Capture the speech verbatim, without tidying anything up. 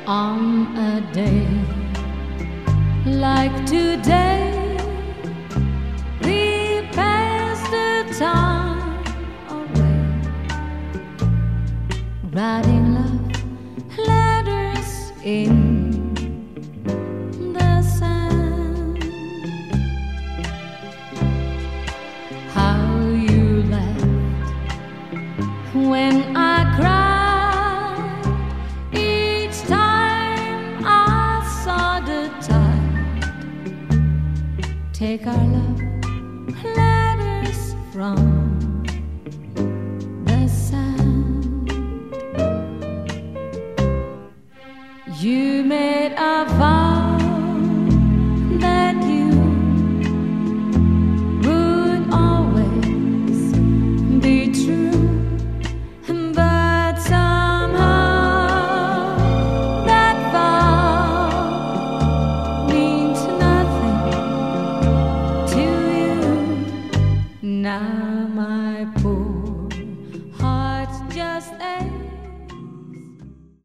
On a day like today, we pass the time away, writing love letters in the sand. How you laughed when I cried each time I saw the tide take our love letters from the sand. You made a vow